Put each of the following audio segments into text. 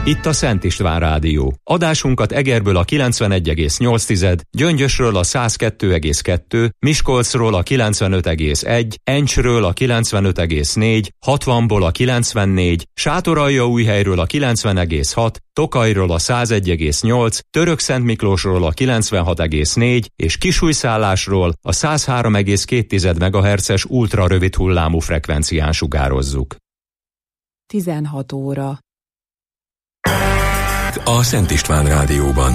Itt a Szent István Rádió. Adásunkat Egerből a 91,8, Gyöngyösről a 102,2, Miskolcról a 95,1, Encsről a 95,4, 60-ból a 94, Sátoraljaújhelyről a 90,6, Tokajról a 101,8, Törökszentmiklósról a 96,4 és Kisújszállásról a 103,2 MHz-es ultrarövid hullámú frekvencián sugározzuk. 16 óra. A Szent István Rádióban.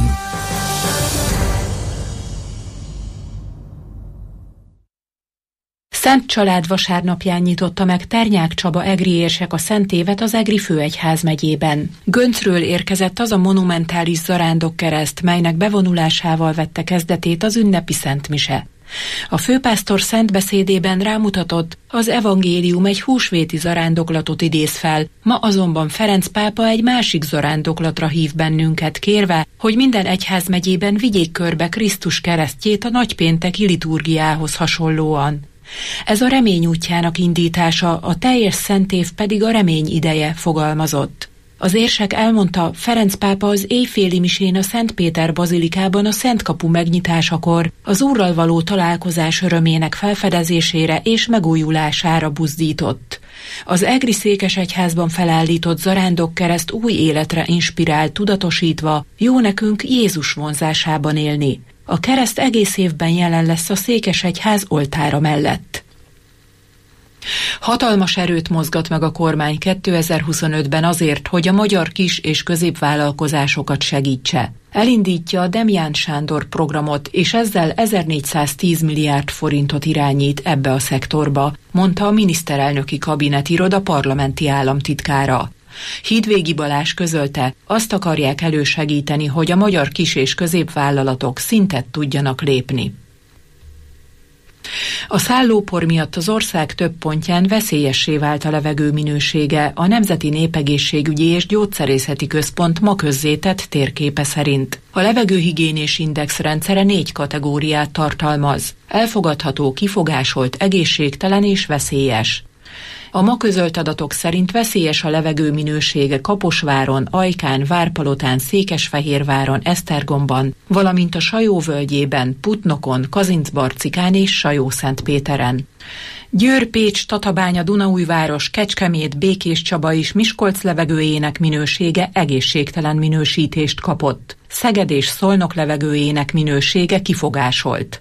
Szent Család vasárnapján nyitotta meg Ternyák Csaba egri érsek a Szent Évet az Egri főegyházmegyében. Göncről érkezett az a monumentális zarándokkereszt, melynek bevonulásával vette kezdetét az ünnepi szentmise. A főpásztor szentbeszédében rámutatott, az evangélium egy húsvéti zarándoklatot idéz fel, ma azonban Ferenc pápa egy másik zarándoklatra hív bennünket, kérve, hogy minden egyházmegyében vigyék körbe Krisztus keresztjét a nagypénteki liturgiához hasonlóan. Ez a remény útjának indítása, a teljes szentév pedig a remény ideje, fogalmazott. Az érsek elmondta, Ferenc pápa az éjféli misén a Szent Péter bazilikában a Szentkapu megnyitásakor az Úrral való találkozás örömének felfedezésére és megújulására buzdított. Az egri székesegyházban felállított zarándokkereszt új életre inspirál, tudatosítva, jó nekünk Jézus vonzásában élni. A kereszt egész évben jelen lesz a székesegyház oltára mellett. Hatalmas erőt mozgat meg a kormány 2025-ben azért, hogy a magyar kis- és középvállalkozásokat segítse. Elindítja a Demján Sándor programot, és ezzel 1410 milliárd forintot irányít ebbe a szektorba, mondta a miniszterelnöki kabinetiroda parlamenti államtitkára. Hídvégi Balázs közölte, azt akarják elősegíteni, hogy a magyar kis- és középvállalatok szintet tudjanak lépni. A szállópor miatt az ország több pontján veszélyessé vált a levegő minősége, a Nemzeti Népegészségügyi és Gyógyszerészeti Központ ma közzétett térképe szerint. A levegőhigiénés index rendszere 4 kategóriát tartalmaz: elfogadható, kifogásolt, egészségtelen és veszélyes. A ma közölt adatok szerint veszélyes a levegő minősége Kaposváron, Ajkán, Várpalotán, Székesfehérváron, Esztergomban, valamint a Sajó völgyében, Putnokon, Kazincbarcikán és Sajó-Szentpéteren. Győr, Pécs, Tatabánya, Dunaújváros, Kecskemét, Békéscsaba és Miskolc levegőjének minősége egészségtelen minősítést kapott. Szeged és Szolnok levegőjének minősége kifogásolt.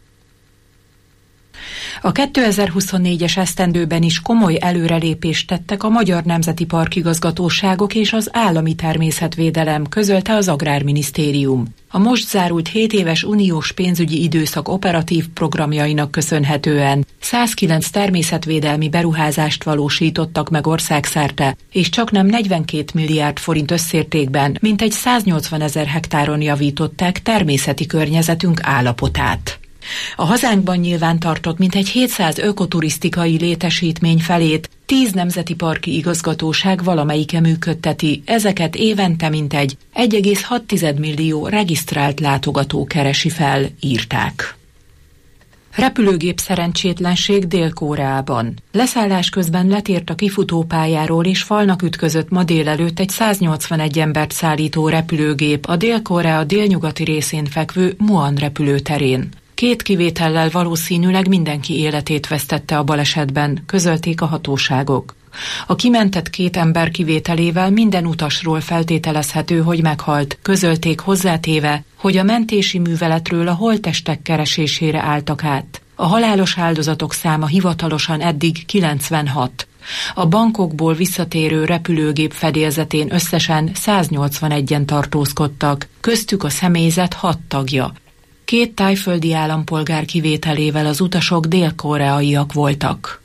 A 2024-es esztendőben is komoly előrelépést tettek a Magyar Nemzeti Parkigazgatóságok és az Állami Természetvédelem, közölte az Agrárminisztérium. A most zárult 7 éves uniós pénzügyi időszak operatív programjainak köszönhetően 109 természetvédelmi beruházást valósítottak meg országszerte, és csaknem 42 milliárd forint összértékben mintegy 180 000 hektáron javították természeti környezetünk állapotát. A hazánkban nyilvántartott mintegy 700 ökoturisztikai létesítmény felét 10 nemzeti parki igazgatóság valamelyike működteti, ezeket évente mintegy 1,6 millió regisztrált látogató keresi fel, írták. Repülőgép szerencsétlenség Dél-Koreában. Leszállás közben letért a kifutópályáról és falnak ütközött ma délelőtt egy 181 embert szállító repülőgép a Dél-Korea délnyugati részén fekvő Muan repülőterén. 2 kivétellel valószínűleg mindenki életét vesztette a balesetben, közölték a hatóságok. A kimentett 2 ember kivételével minden utasról feltételezhető, hogy meghalt, közölték, hozzátéve, hogy a mentési műveletről a holttestek keresésére álltak át. A halálos áldozatok száma hivatalosan eddig 96. A Bangkokból visszatérő repülőgép fedélzetén összesen 181-en tartózkodtak, köztük a személyzet 6 tagja. 2 tájföldi állampolgár kivételével az utasok dél-koreaiak voltak.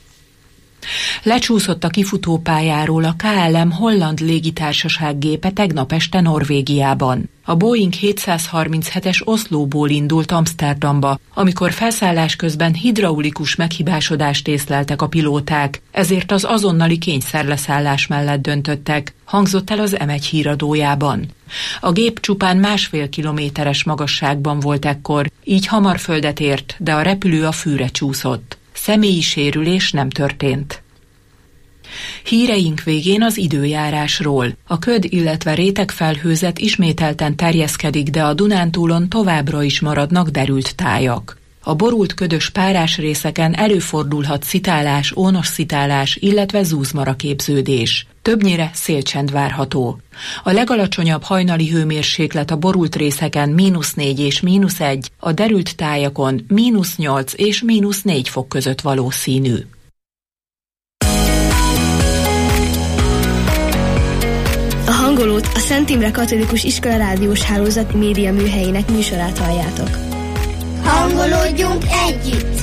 Lecsúszott a kifutópályáról a KLM holland légitársaság gépe tegnap este Norvégiában. A Boeing 737-es Oszlóból indult Amsterdamba, amikor felszállás közben hidraulikus meghibásodást észleltek a pilóták, ezért az azonnali kényszerleszállás mellett döntöttek, hangzott el az M1 híradójában. A gép csupán 1,5 kilométeres magasságban volt ekkor, így hamar földet ért, de a repülő a fűre csúszott. Személyi sérülés nem történt. Híreink végén az időjárásról. A köd, illetve rétegfelhőzet ismételten terjeszkedik, de a Dunántúlon továbbra is maradnak derült tájak. A borult ködös párás részeken előfordulhat szitálás, ónos-szitálás, illetve zúzmaraképződés. Többnyire szélcsend várható. A legalacsonyabb hajnali hőmérséklet a borult részeken -4 és -1, a derült tájakon -8 és -4 fok között valószínű. A Hangolót, a Szent Imre Katolikus Iskola rádiós hálózat média műhelyének műsorát halljátok. Hangolódjunk együtt!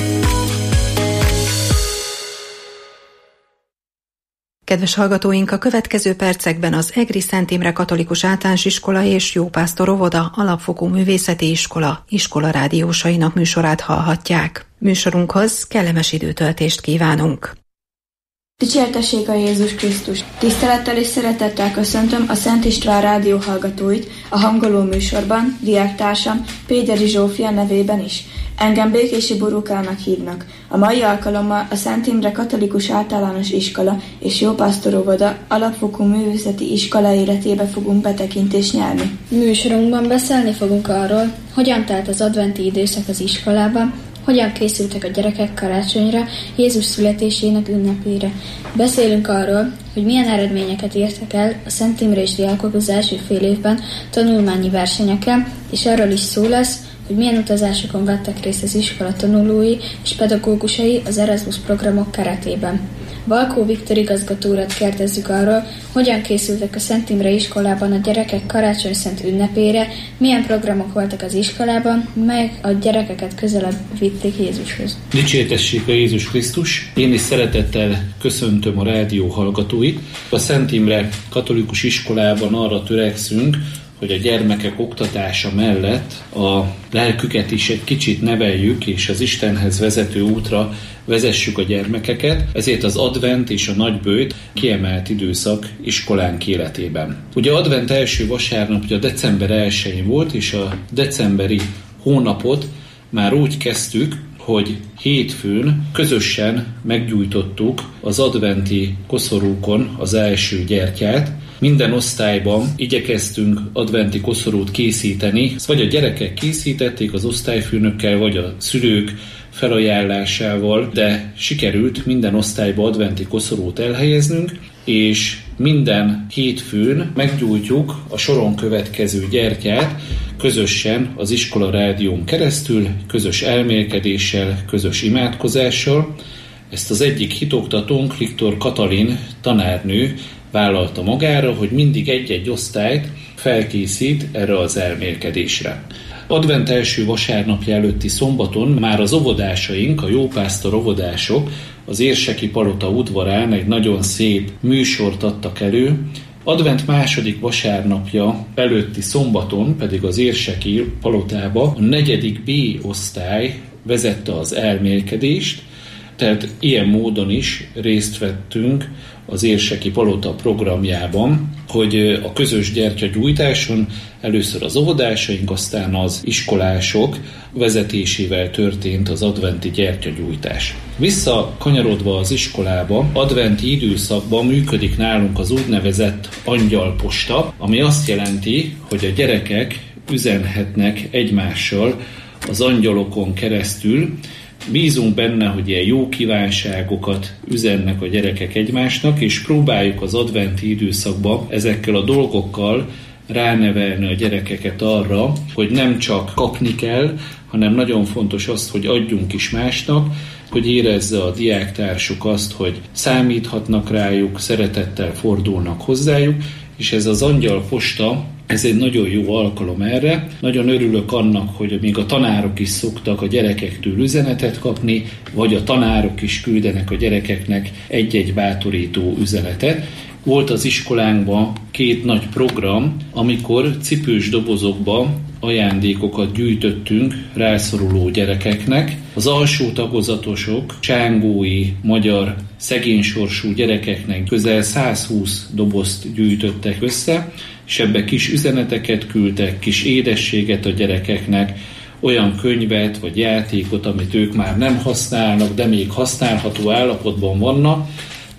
Kedves hallgatóink, a következő percekben az Egri Szent Imre Katolikus Általános Iskola és Jópásztor Óvoda Alapfokú Művészeti Iskola rádiósainak műsorát hallhatják. Műsorunkhoz kellemes időtöltést kívánunk! Dicsértessék a Jézus Krisztus! Tisztelettel és szeretettel köszöntöm a Szent István rádió hallgatóit a Hangoló műsorban, diáktársam Péderi Zsófia nevében is. Engem Békési Borukának hívnak. A mai alkalommal a Szent Imre Katolikus Általános Iskola és Jópásztor Óvoda Alapfokú Művészeti Iskola életébe fogunk betekintést nyerni. Műsorunkban beszélni fogunk arról, hogyan telt az adventi időszak az iskolában, hogyan készültek a gyerekek karácsonyra, Jézus születésének ünnepére. Beszélünk arról, hogy milyen eredményeket értek el a Szent Imrés diákok az első fél évben tanulmányi versenyeken, és arról is szó lesz, hogy milyen utazásokon vettek részt az iskola tanulói és pedagógusai az Erasmus programok keretében. Valkó Viktor igazgató urat kérdezzük arról, hogyan készültek a Szent Imre iskolában a gyerekek karácsonyszent ünnepére, milyen programok voltak az iskolában, melyek a gyerekeket közelebb vitték Jézushoz. Dicsértessék a Jézus Krisztus! Én is szeretettel köszöntöm a rádió hallgatóit. A Szent Imre Katolikus Iskolában arra törekszünk, hogy a gyermekek oktatása mellett a lelküket is egy kicsit neveljük, és az Istenhez vezető útra vezessük a gyermekeket, ezért az advent és a nagyböjt kiemelt időszak iskolánk életében. Ugye advent első vasárnapja december 1-én volt, és a decemberi hónapot már úgy kezdtük, hogy hétfőn közösen meggyújtottuk az adventi koszorúkon az első gyertyát. Minden osztályban igyekeztünk adventi koszorút készíteni, vagy a gyerekek készítették az osztályfőnökkel, vagy a szülők felajánlásával, de sikerült minden osztályba adventi koszorút elhelyeznünk, és minden hétfőn meggyújtjuk a soron következő gyertyát közösen az iskola rádión keresztül, közös elmélkedéssel, közös imádkozással. Ezt az egyik hitoktatónk, Viktor Katalin tanárnő vállalta magára, hogy mindig egy-egy osztályt felkészít erre az elmélkedésre. Advent első vasárnapja előtti szombaton már az óvodásaink, a Jópásztor óvodások az Érseki Palota udvarán egy nagyon szép műsort adtak elő. Advent második vasárnapja előtti szombaton pedig az Érseki Palotába a 4. B osztály vezette az elmélkedést, tehát ilyen módon is részt vettünk az Érseki Palota programjában, hogy a közös gyertyagyújtáson először az óvodásaink, aztán az iskolások vezetésével történt az adventi gyertyagyújtás. Visszakanyarodva az iskolába, adventi időszakban működik nálunk az úgynevezett angyalposta, ami azt jelenti, hogy a gyerekek üzenhetnek egymással az angyalokon keresztül. Bízunk benne, hogy ilyen jó kívánságokat üzennek a gyerekek egymásnak, és próbáljuk az adventi időszakban ezekkel a dolgokkal ránevelni a gyerekeket arra, hogy nem csak kapni kell, hanem nagyon fontos az, hogy adjunk is másnak, hogy érezze a diáktársuk azt, hogy számíthatnak rájuk, szeretettel fordulnak hozzájuk, és ez az angyalposta, ez egy nagyon jó alkalom erre. Nagyon örülök annak, hogy még a tanárok is szoktak a gyerekektől üzenetet kapni, vagy a tanárok is küldenek a gyerekeknek egy-egy bátorító üzenetet. Volt az iskolánkban 2 nagy program, amikor cipős dobozokba ajándékokat gyűjtöttünk rászoruló gyerekeknek. Az alsó tagozatosok, csángói, magyar szegénysorsú gyerekeknek közel 120 dobozt gyűjtöttek össze, és ebbe kis üzeneteket küldtek, kis édességet a gyerekeknek, olyan könyvet vagy játékot, amit ők már nem használnak, de még használható állapotban vannak.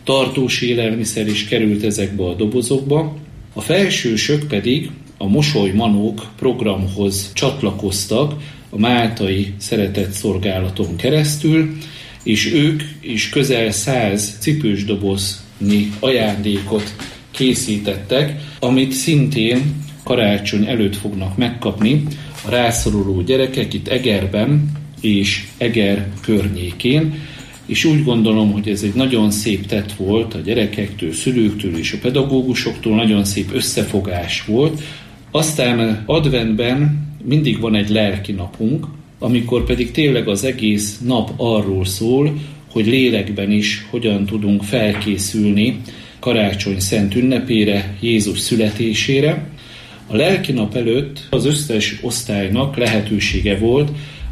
tartós élelmiszer is került ezekbe a dobozokba. A felsősök pedig a Mosolymanók programhoz csatlakoztak a máltai szeretetszolgálaton keresztül, és ők is közel 100 cipős doboznyi ajándékot készítettek, amit szintén karácsony előtt fognak megkapni a rászoruló gyerekek itt Egerben és Eger környékén, és úgy gondolom, hogy ez egy nagyon szép tett volt a gyerekektől, szülőktől és a pedagógusoktól, nagyon szép összefogás volt. Aztán adventben mindig van egy lelki napunk, amikor pedig tényleg az egész nap arról szól, hogy lélekben is hogyan tudunk felkészülni karácsony szent ünnepére, Jézus születésére. A lelki nap előtt az összes osztálynak lehetősége volt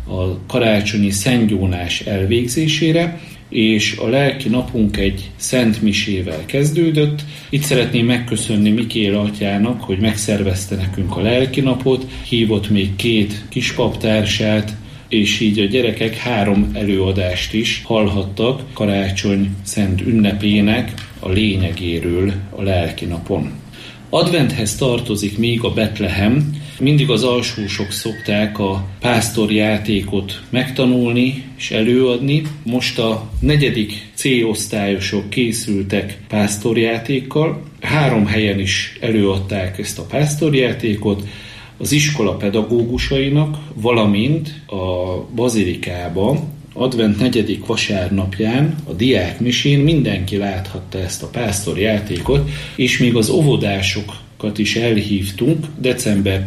a karácsonyi szentgyónás elvégzésére, és a lelki napunk egy szentmisével kezdődött. Itt szeretném megköszönni Mikél atyának, hogy megszervezte nekünk a lelki napot, hívott még 2 kispaptársát, és így a gyerekek 3 előadást is hallhattak karácsony szent ünnepének a lényegéről a lelki napon. Adventhez tartozik még a Betlehem. Mindig az alsósok szokták a pásztorjátékot megtanulni és előadni. Most a 4. C-osztályosok készültek pásztorjátékkal. 3 helyen is előadták ezt a pásztorjátékot. Az iskola pedagógusainak, valamint a bazilikában, advent 4. vasárnapján, a diákmisén mindenki láthatta ezt a pásztorjátékot, és még az óvodásokat is elhívtunk december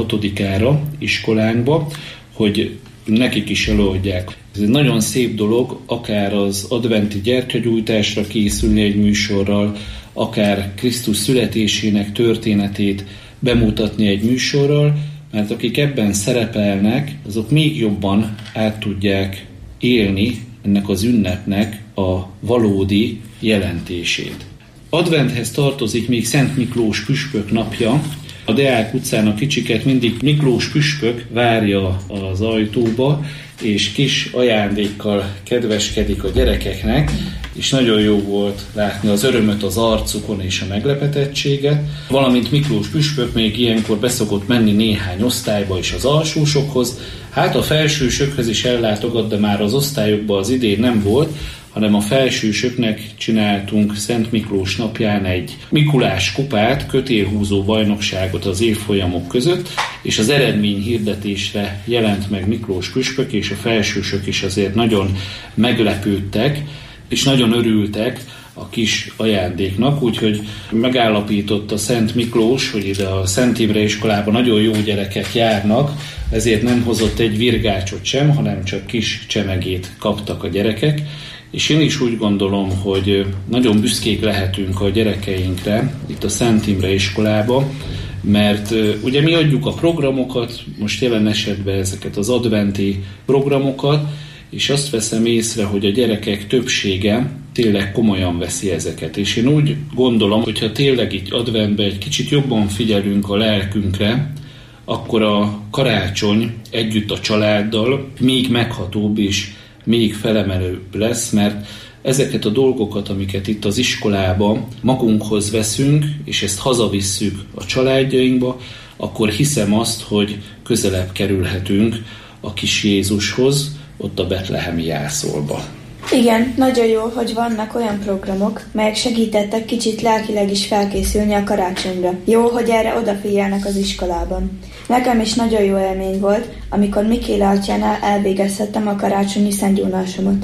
16-ára iskolánkba, hogy nekik is előadják. Ez egy nagyon szép dolog, akár az adventi gyertyagyújtásra készülni egy műsorral, akár Krisztus születésének történetét bemutatni egy műsorral, mert akik ebben szerepelnek, azok még jobban át tudják élni ennek az ünnepnek a valódi jelentését. Adventhez tartozik még Szent Miklós püspök napja. A Deák utcán a kicsiket mindig Miklós püspök várja az ajtóba, és kis ajándékkal kedveskedik a gyerekeknek, és nagyon jó volt látni az örömöt az arcukon és a meglepetettséget. Valamint Miklós püspök még ilyenkor beszokott menni néhány osztályba is az alsósokhoz. Hát a felsősökhöz is ellátogat, de már az osztályokban az idén nem volt, hanem a felsősöknek csináltunk Szent Miklós napján egy Mikulás kupát, kötélhúzó bajnokságot az évfolyamok között, és az eredményhirdetésre jelent meg Miklós püspök, és a felsősök is azért nagyon meglepődtek, és nagyon örültek a kis ajándéknak, úgyhogy megállapította Szent Miklós, hogy ide a Szent Imre iskolában nagyon jó gyerekek járnak, ezért nem hozott egy virgácsot sem, hanem csak kis csemegét kaptak a gyerekek, és én is úgy gondolom, hogy nagyon büszkék lehetünk a gyerekeinkre itt a Szent Imre iskolába, mert ugye mi adjuk a programokat, most jelen esetben ezeket az adventi programokat, és azt veszem észre, hogy a gyerekek többsége tényleg komolyan veszi ezeket. És én úgy gondolom, hogyha tényleg itt adventben egy kicsit jobban figyelünk a lelkünkre, akkor a karácsony együtt a családdal még meghatóbb és még felemelőbb lesz, mert ezeket a dolgokat, amiket itt az iskolában magunkhoz veszünk, és ezt hazavisszük a családjainkba, akkor hiszem azt, hogy közelebb kerülhetünk a kis Jézushoz, ott a betlehemi jászolba. Igen, nagyon jó, hogy vannak olyan programok, melyek segítettek kicsit lelkileg is felkészülni a karácsonyra. Jó, hogy erre odafigyelnek az iskolában. Nekem is nagyon jó élmény volt, amikor Mikél atyánál elvégezhettem a karácsonyi szentgyónásomat.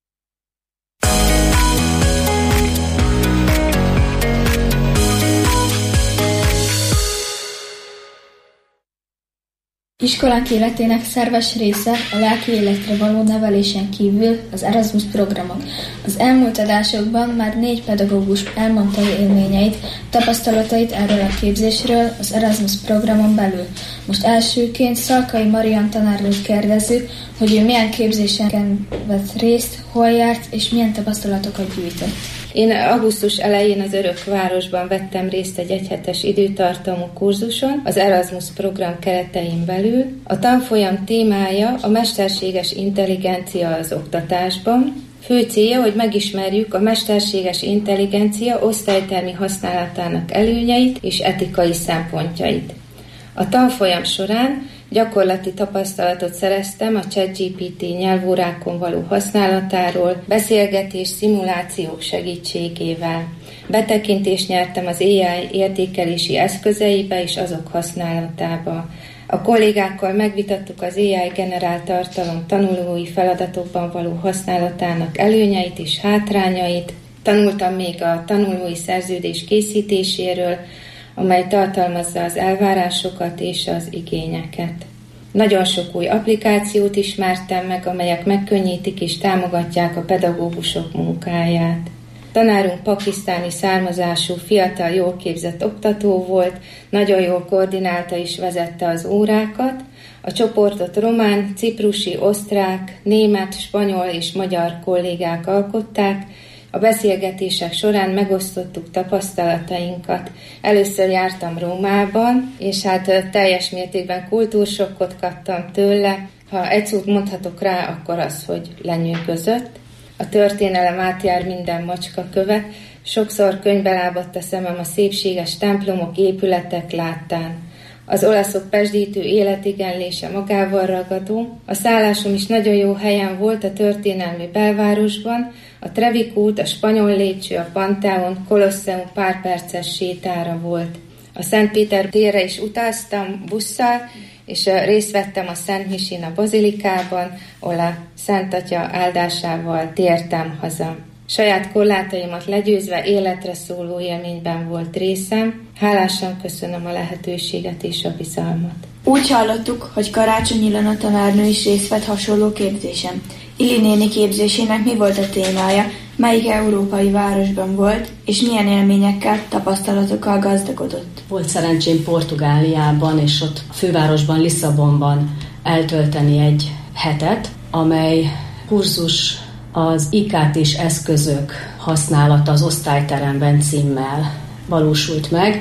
Iskolánk életének szerves része a lelki életre való nevelésen kívül az Erasmus programok. Az elmúlt adásokban már 4 pedagógus elmondta élményeit, tapasztalatait erről a képzésről az Erasmus programon belül. Most elsőként Szalkai Marian tanárnőt kérdezzük, hogy ő milyen képzéseken vett részt, hol járt és milyen tapasztalatokat gyűjtött. Én augusztus elején az Örökvárosban vettem részt egy egyhetes időtartamú kurzuson, az Erasmus program keretein belül. A tanfolyam témája a mesterséges intelligencia az oktatásban, Fő célja, hogy megismerjük a mesterséges intelligencia osztálytermi használatának előnyeit és etikai szempontjait. A tanfolyam során gyakorlati tapasztalatot szereztem a ChatGPT nyelvórákon való használatáról, beszélgetés, szimulációk segítségével. Betekintést nyertem az AI értékelési eszközeibe és azok használatába. A kollégákkal megvitattuk az AI generált tartalom tanulói feladatokban való használatának előnyeit és hátrányait. Tanultam még a tanulói szerződés készítéséről, amely tartalmazza az elvárásokat és az igényeket. Nagyon sok új applikációt ismertem meg, amelyek megkönnyítik és támogatják a pedagógusok munkáját. Tanárunk pakisztáni származású, fiatal, jól képzett oktató volt, nagyon jól koordinálta és vezette az órákat. A csoportot román, ciprusi, osztrák, német, spanyol és magyar kollégák alkották. A beszélgetések során megosztottuk tapasztalatainkat. Először jártam Rómában, és teljes mértékben kultúrsokkot kaptam tőle. Ha egy szót mondhatok rá, akkor az, hogy lenyűgözött. A történelem átjár minden macskakövet, sokszor könyvbe lábadt a szemem a szépséges templomok, épületek láttán. Az olaszok pesdítő életigenlése magával ragadó. A szállásom is nagyon jó helyen volt a történelmi belvárosban, a Trevi kút, a spanyol lépcső, a Pantheon, Kolosseum pár perces sétára volt. A Szent Péter térre is utaztam busszal, és részt vettem a Szent Misén a bazilikában, ahol a Szent Atya áldásával tértem haza. Saját korlátaimat legyőzve életre szóló élményben volt részem. Hálásan köszönöm a lehetőséget és a bizalmat. Úgy hallottuk, hogy Karácsony Ilona tanárnő is részt vett hasonló képzésen. Ili néni képzésének mi volt a témája, melyik európai városban volt, és milyen élményekkel, tapasztalatokkal gazdagodott? Volt szerencsém Portugáliában, és ott a fővárosban, Lisszabonban eltölteni egy hetet, amely kurzus az IKT-s eszközök használata az osztályteremben címmel valósult meg.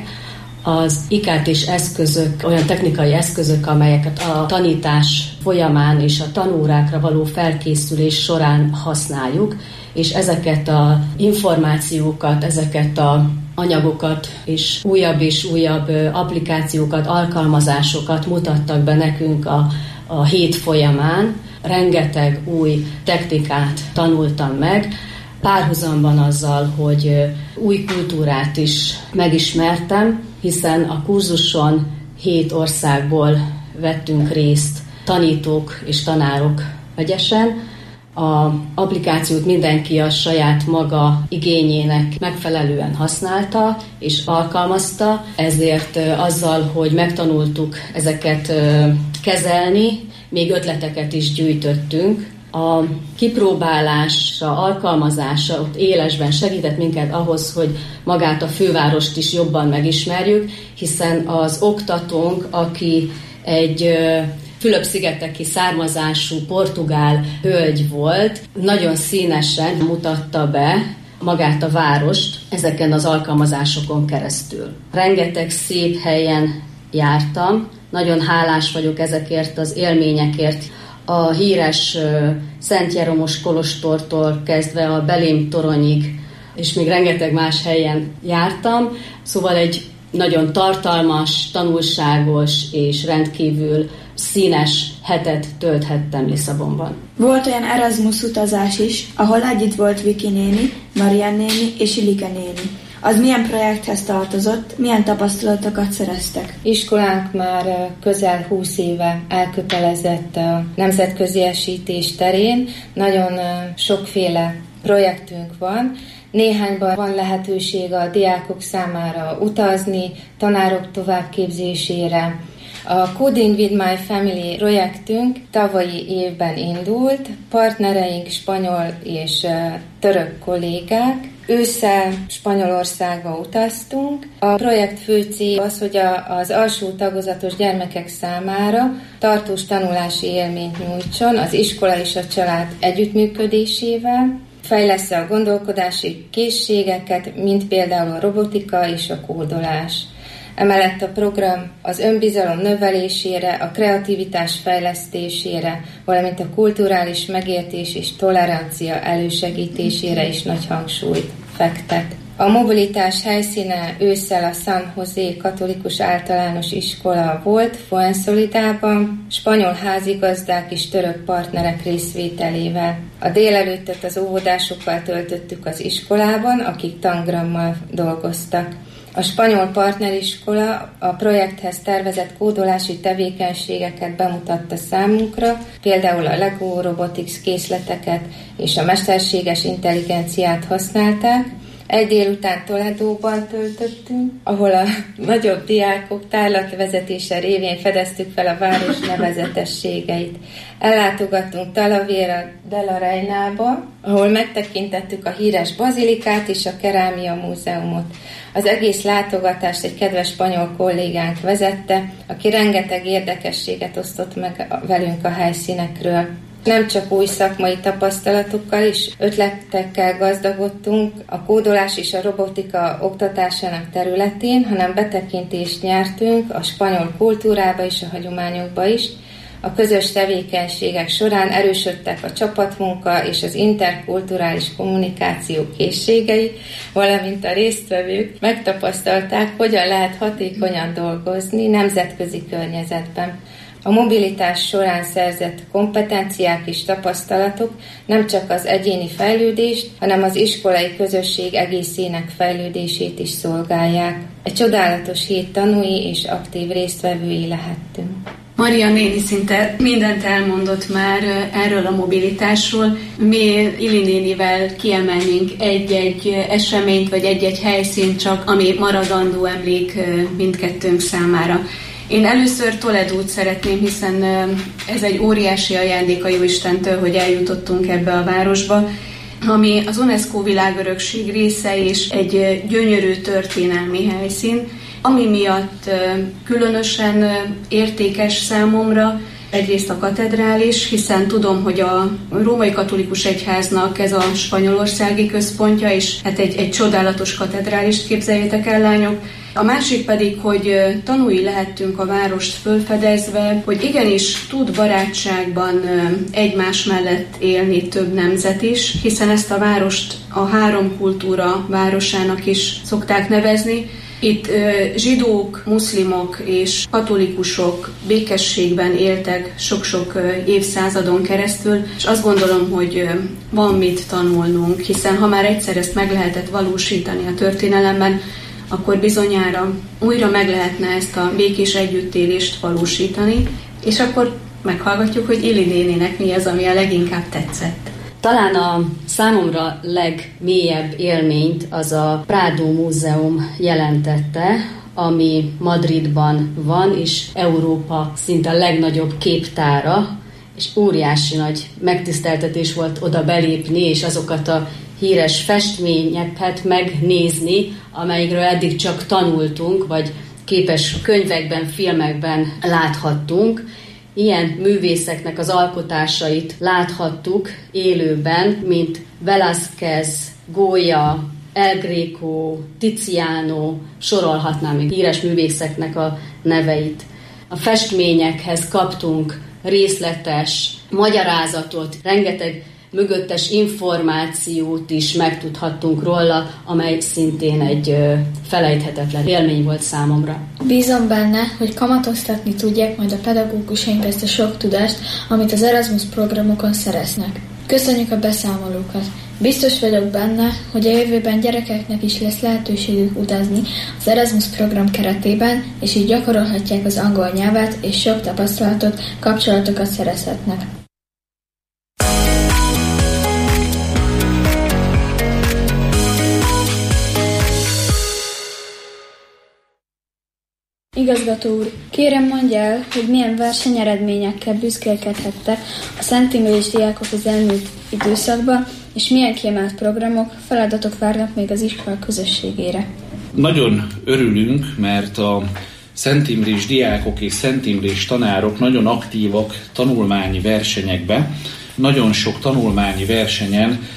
Az IKT-s eszközök olyan technikai eszközök, amelyeket a tanítás folyamán és a tanórákra való felkészülés során használjuk, és ezeket az információkat, ezeket az anyagokat és újabb applikációkat, alkalmazásokat mutattak be nekünk a hét folyamán. Rengeteg új technikát tanultam meg, párhuzamban azzal, hogy új kultúrát is megismertem, hiszen a kurzuson 7 országból vettünk részt tanítók és tanárok egyesen. Az applikációt mindenki a saját maga igényének megfelelően használta és alkalmazta, ezért azzal, hogy megtanultuk ezeket kezelni, még ötleteket is gyűjtöttünk. A kipróbálása, alkalmazása ott élesben segített minket ahhoz, hogy magát a fővárost is jobban megismerjük, hiszen az oktatónk, aki egy Fülöp-szigeteki származású portugál hölgy volt, nagyon színesen mutatta be magát a várost ezeken az alkalmazásokon keresztül. Rengeteg szép helyen jártam, nagyon hálás vagyok ezekért az élményekért. A híres Szent Jeromos kolostortól kezdve a Belém toronyig, és még rengeteg más helyen jártam, szóval egy nagyon tartalmas, tanulságos és rendkívül színes hetet tölthettem Lisszabonban. Volt olyan Erasmus utazás is, ahol együtt volt Viki néni, Marian néni és Ilike néni. Az milyen projekthez tartozott, milyen tapasztalatokat szereztek? Iskolánk már közel 20 éve elkötelezett a nemzetközi esítés terén. Nagyon sokféle projektünk van. Néhányban van lehetőség a diákok számára utazni, tanárok továbbképzésére. A Coding with My Family projektünk tavalyi évben indult, partnereink spanyol és török kollégák. Ősszel Spanyolországba utaztunk. A projekt fő célja az, hogy az alsó tagozatos gyermekek számára tartós tanulási élményt nyújtson az iskola és a család együttműködésével, fejlessze a gondolkodási készségeket, mint például a robotika és a kódolás. Emellett a program az önbizalom növelésére, a kreativitás fejlesztésére, valamint a kulturális megértés és tolerancia elősegítésére is nagy hangsúlyt fektet. A mobilitás helyszíne ősszel a San José Katolikus Általános Iskola volt Fuensolidában, spanyol házigazdák és török partnerek részvételével. A délelőttet az óvodásokkal töltöttük az iskolában, akik tangrammal dolgoztak. A spanyol partneriskola a projekthez tervezett kódolási tevékenységeket bemutatta számunkra, például a Lego Robotics készleteket és a mesterséges intelligenciát használták. Egy délután Toledóban töltöttünk, ahol a nagyobb diákok tárlatvezetése révén fedeztük fel a város nevezetességeit. Ellátogattunk Talavera de la Reinába, ahol megtekintettük a híres bazilikát és a kerámia múzeumot. Az egész látogatást egy kedves spanyol kollégánk vezette, aki rengeteg érdekességet osztott meg velünk a helyszínekről. Nem csak új szakmai tapasztalatokkal és ötletekkel gazdagodtunk a kódolás és a robotika oktatásának területén, hanem betekintést nyertünk a spanyol kultúrába és a hagyományokba is. A közös tevékenységek során erősödtek a csapatmunka és az interkulturális kommunikáció készségei, valamint a résztvevők megtapasztalták, hogyan lehet hatékonyan dolgozni nemzetközi környezetben. A mobilitás során szerzett kompetenciák és tapasztalatok nem csak az egyéni fejlődést, hanem az iskolai közösség egészének fejlődését is szolgálják. Egy csodálatos hét tanúi és aktív résztvevői lehettünk. Maria néni szinte mindent elmondott már erről a mobilitásról. Mi Ili nénivel kiemelnénk egy-egy eseményt, vagy egy-egy helyszínt csak, ami maradandó emlék mindkettőnk számára. Én először Toledót szeretném, hiszen ez egy óriási ajándék a Jóistentől, hogy eljutottunk ebbe a városba, ami az UNESCO világörökség része és egy gyönyörű történelmi helyszín, ami miatt különösen értékes számomra egyrészt a katedrális, hiszen tudom, hogy a Római Katolikus Egyháznak ez a spanyolországi központja, és hát egy csodálatos katedrálist képzeljétek el, lányok. A másik pedig, hogy tanúi lehettünk a várost fölfedezve, hogy igenis tud barátságban egymás mellett élni több nemzet is, hiszen ezt a várost a három kultúra városának is szokták nevezni. Itt zsidók, muszlimok és katolikusok békességben éltek sok-sok évszázadon keresztül, és azt gondolom, hogy van mit tanulnunk, hiszen ha már egyszer ezt meg lehetett valósítani a történelemben, akkor bizonyára újra meg lehetne ezt a békés együttélést valósítani, és akkor meghallgatjuk, hogy Ili néninek mi az, ami a leginkább tetszett. Talán a számomra legmélyebb élményt az a Prado Múzeum jelentette, ami Madridban van, és Európa szinte a legnagyobb képtára, és óriási nagy megtiszteltetés volt oda belépni, és azokat a híres festményeket megnézni, amelyikről eddig csak tanultunk, vagy képes könyvekben, filmekben láthattunk. Ilyen művészeknek az alkotásait láthattuk élőben, mint Velázquez, Goya, El Greco, Tiziano, sorolhatnám még híres művészeknek a neveit. A festményekhez kaptunk részletes magyarázatot, rengeteg mögöttes információt is megtudhattunk róla, amely szintén egy felejthetetlen élmény volt számomra. Bízom benne, hogy kamatoztatni tudják majd a pedagógusaink ezt a sok tudást, amit az Erasmus programokon szereznek. Köszönjük a beszámolókat! Biztos vagyok benne, hogy a jövőben gyerekeknek is lesz lehetőségük utazni az Erasmus program keretében, és így gyakorolhatják az angol nyelvet, és sok tapasztalatot, kapcsolatokat szerezhetnek. Igazgató úr, kérem mondja el, hogy milyen versenyeredményekkel büszkélkedhettek a Szent Imrés diákok az elmúlt időszakban, és milyen kiemelt programok, feladatok várnak még az iskola közösségére. Nagyon örülünk, mert a Szent Imrés diákok és Szent Imrés tanárok nagyon aktívak tanulmányi versenyekben. Nagyon sok tanulmányi versenyen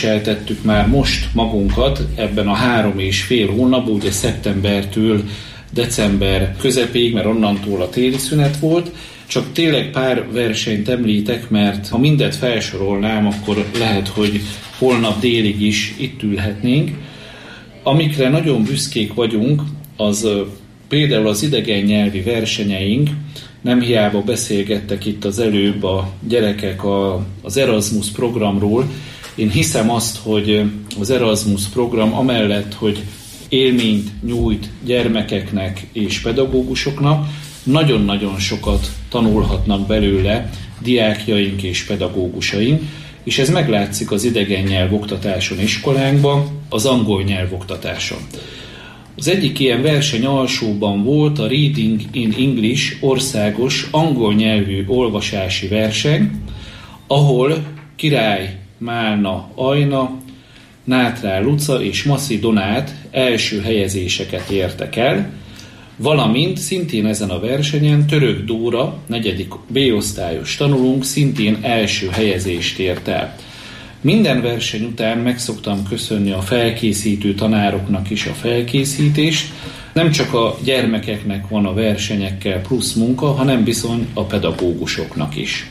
képviseltettük már most magunkat ebben a 3,5 hónapban, ugye szeptembertől december közepéig, mert onnantól a téli szünet volt. Csak tényleg pár versenyt említek, mert ha mindet felsorolnám, akkor lehet, hogy holnap délig is itt ülhetnénk. Amikre nagyon büszkék vagyunk, az például az idegen nyelvi versenyeink. Nem hiába beszélgettek itt az előbb a gyerekek az Erasmus programról. Én hiszem azt, hogy az Erasmus program amellett, hogy élményt nyújt gyermekeknek és pedagógusoknak, nagyon-nagyon sokat tanulhatnak belőle diákjaink és pedagógusaink, és ez meglátszik az idegen nyelvoktatáson iskolánkban, az angol nyelvoktatáson. Az egyik ilyen verseny alsóban volt a Reading in English országos angol nyelvű olvasási verseny, ahol Király Málna Ajna, Nátrá Luca és Maszi Donát első helyezéseket értek el, valamint szintén ezen a versenyen Török Dóra, 4. B-osztályos tanulónk szintén első helyezést ért el. Minden verseny után meg szoktam köszönni a felkészítő tanároknak is a felkészítést. Nem csak a gyermekeknek van a versenyekkel plusz munka, hanem bizony a pedagógusoknak is.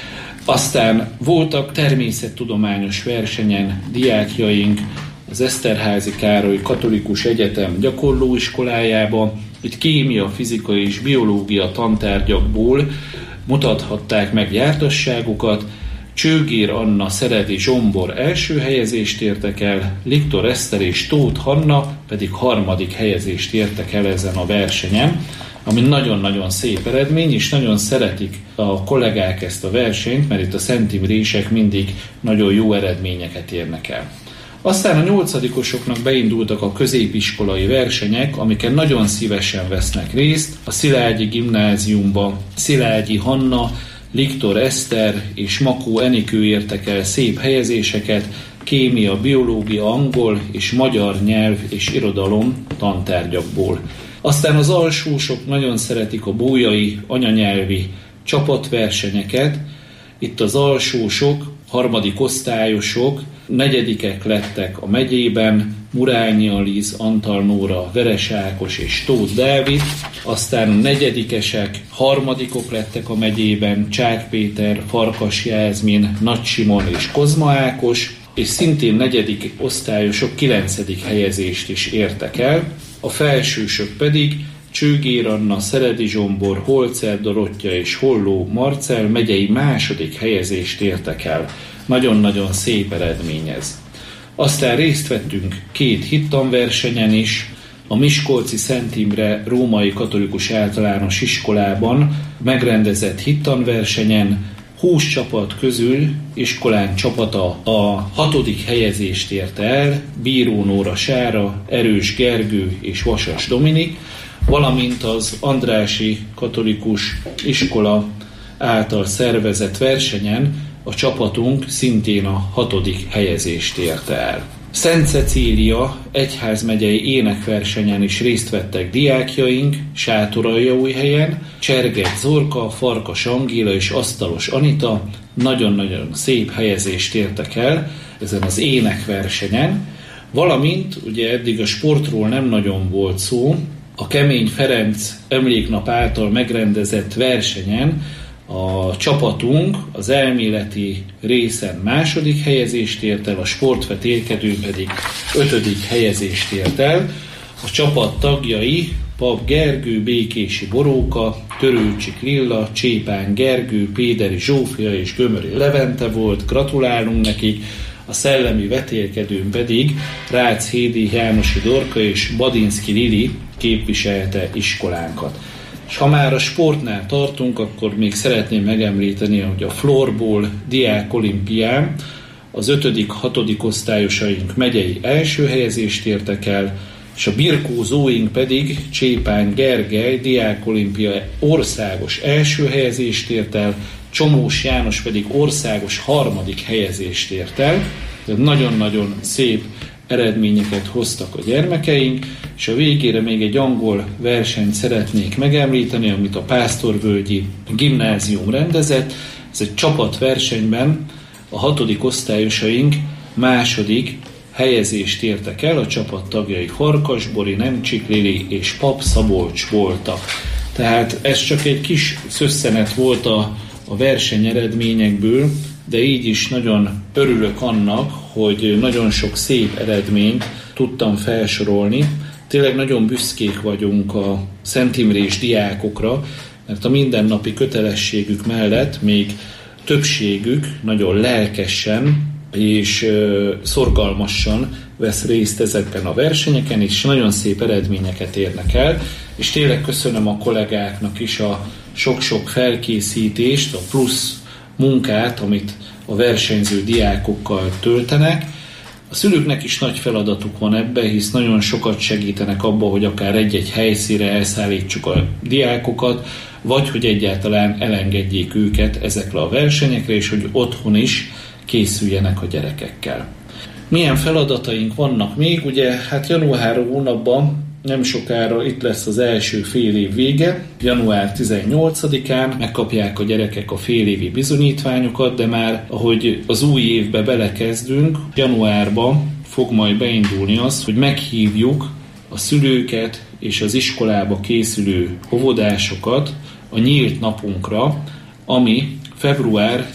Aztán voltak természettudományos versenyen diákjaink az Eszterházy Károly Katolikus Egyetem gyakorlóiskolájában. Itt kémia, fizika és biológia tantárgyakból mutathatták meg jártasságukat. Csőgér Anna, Szeredi Zsombor első helyezést értek el, Liktor Eszter és Tóth Hanna pedig 3. helyezést értek el ezen a versenyen, ami nagyon-nagyon szép eredmény, és nagyon szeretik a kollégák ezt a versenyt, mert itt a szentimrések mindig nagyon jó eredményeket érnek el. Aztán a 8-osoknak beindultak a középiskolai versenyek, amiken nagyon szívesen vesznek részt. A Szilágyi Gimnáziumba Szilágyi Hanna, Liktor Eszter és Makó Enikő értek el szép helyezéseket kémia, biológia, angol és magyar nyelv és irodalom tantárgyakból. Aztán az alsósok nagyon szeretik a bolyai anyanyelvi csapatversenyeket. Itt az alsósok, 3. osztályosok, 4. lettek a megyében, Murányi Aliz, Antal Nóra, Veres Ákos és Tóth Dávid, aztán a 4-esek 3. lettek a megyében, Csák Péter, Farkas Jászmin, Nagy Simon és Kozma Ákos, és szintén 4. osztályosok 9. helyezést is értek el. A felsősök pedig Csőgér Anna, Szeredi Zsombor, Holzer Dorottya és Holló Marcell megyei 2. helyezést értek el. Nagyon-nagyon szép eredmény ez. Aztán részt vettünk 2 hittanversenyen is. A Miskolci Szent Imre Római Katolikus Általános Iskolában megrendezett hittanversenyen 20 csapat közül iskolánk csapata a 6. helyezést érte el, Bíró Nóra Sára, Erős Gergő és Vasas Dominik, valamint az Andrássy Katolikus Iskola által szervezett versenyen a csapatunk szintén a 6. helyezést érte el. Szent Cecília egyházmegyei énekversenyen is részt vettek diákjaink, Sátoraljaújhelyen, Cserget Zorka, Farkas Angéla és Asztalos Anita nagyon-nagyon szép helyezést értek el ezen az énekversenyen, valamint ugye eddig a sportról nem nagyon volt szó, a Kemény Ferenc emléknap által megrendezett versenyen a csapatunk az elméleti részen 2. helyezést ért el, a sportvetélkedőn pedig 5. helyezést ért el. A csapat tagjai Pap Gergő, Békési Boróka, Törőcsik Lilla, Csépán Gergő, Péderi Zsófia és Gömöri Levente volt, gratulálunk nekik. A szellemi vetélkedőn pedig Rácz Hédi, Jánosi Dorka és Badinszki Lili képviselte iskolánkat. És ha már a sportnál tartunk, akkor még szeretném megemlíteni, hogy a floorball diák olimpián az 5.-6. osztályosaink megyei első helyezést értek el, és a birkózóink pedig Csépán Gergely diák olimpia országos első helyezést ért el, Csomós János pedig országos 3. helyezést ért el. Nagyon-nagyon szép eredményeket hoztak a gyermekeink, és a végére még egy angol versenyt szeretnék megemlíteni, amit a Pásztorvölgyi Gimnázium rendezett. Ez egy csapatversenyben a 6. osztályosaink 2. helyezést értek el, a csapat tagjai Farkas Bori, Nemcsik Lili és Pap Szabolcs voltak. Tehát ez csak egy kis szösszenet volt a verseny eredményekből, de így is nagyon örülök annak, hogy nagyon sok szép eredményt tudtam felsorolni. Tényleg nagyon büszkék vagyunk a szentimrés diákokra, mert a mindennapi kötelességük mellett még többségük nagyon lelkesen és szorgalmasan vesz részt ezekben a versenyeken, és nagyon szép eredményeket érnek el, és tényleg köszönöm a kollégáknak is a sok-sok felkészítést, a plusz munkát, amit a versenyző diákokkal töltenek. A szülőknek is nagy feladatuk van ebbe, hisz nagyon sokat segítenek abba, hogy akár egy-egy helyszínre elszállítsuk a diákokat, vagy hogy egyáltalán elengedjék őket ezekre a versenyekre, és hogy otthon is készüljenek a gyerekekkel. Milyen feladataink vannak még? Ugye, hát január hónapban nem sokára itt lesz az első fél év vége, január 18-án megkapják a gyerekek a félévi bizonyítványokat, de már ahogy az új évbe belekezdünk, januárban fog majd beindulni az, hogy meghívjuk a szülőket és az iskolába készülő óvodásokat a nyílt napunkra, ami február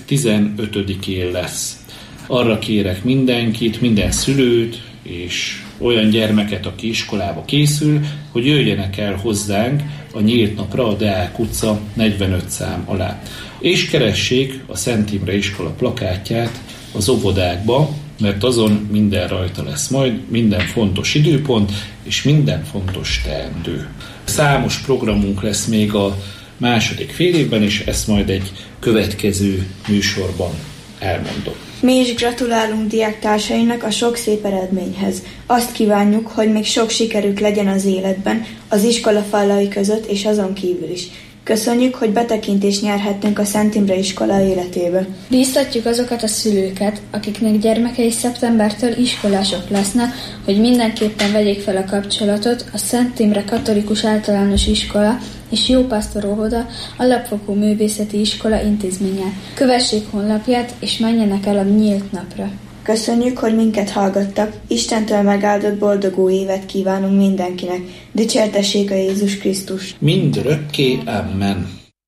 15-én lesz. Arra kérek mindenkit, minden szülőt és olyan gyermeket, aki iskolába készül, hogy jöjjenek el hozzánk a nyílt napra a Deák utca 45 szám alá. És keressék a Szent Imre iskola plakátját az óvodákba, mert azon minden rajta lesz majd, minden fontos időpont és minden fontos teendő. Számos programunk lesz még a második fél évben, és ezt majd egy következő műsorban elmondom. Mi is gratulálunk diáktársainak a sok szép eredményhez. Azt kívánjuk, hogy még sok sikerük legyen az életben, az iskola falai között és azon kívül is. Köszönjük, hogy betekintést nyerhettünk a Szent Imre iskola életébe. Bíztatjuk azokat a szülőket, akiknek gyermekei szeptembertől iskolások lesznek, hogy mindenképpen vegyék fel a kapcsolatot a Szent Imre Katolikus Általános Iskola és Jópásztor óvoda alapfokú művészeti iskola intézménye. Kövessék honlapját és menjenek el a nyílt napra. Köszönjük, hogy minket hallgattak. Istentől megáldott boldog új évet kívánunk mindenkinek. Dicsértessék a Jézus Krisztus. Mindörökké, amen.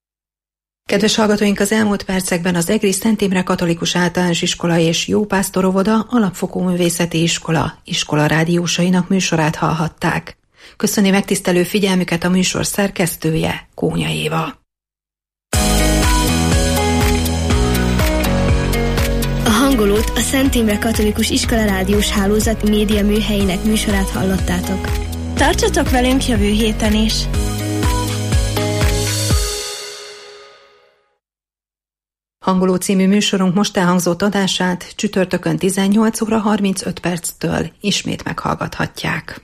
Kedves hallgatóink, az elmúlt percekben az Egri Szent Imre Katolikus Általános Iskola és Jópásztor óvoda alapfokú művészeti iskola rádiósainak műsorát hallhatták. Köszöni megtisztelő figyelmüket a műsor szerkesztője, Kónya Éva. A hangolót a Szent Imre Katolikus Iskola rádiós hálózat média műhelyének műsorát hallottátok. Tartsatok velünk jövő héten is! Hangoló című műsorunk most elhangzott adását csütörtökön 18 óra 35 perctől ismét meghallgathatják.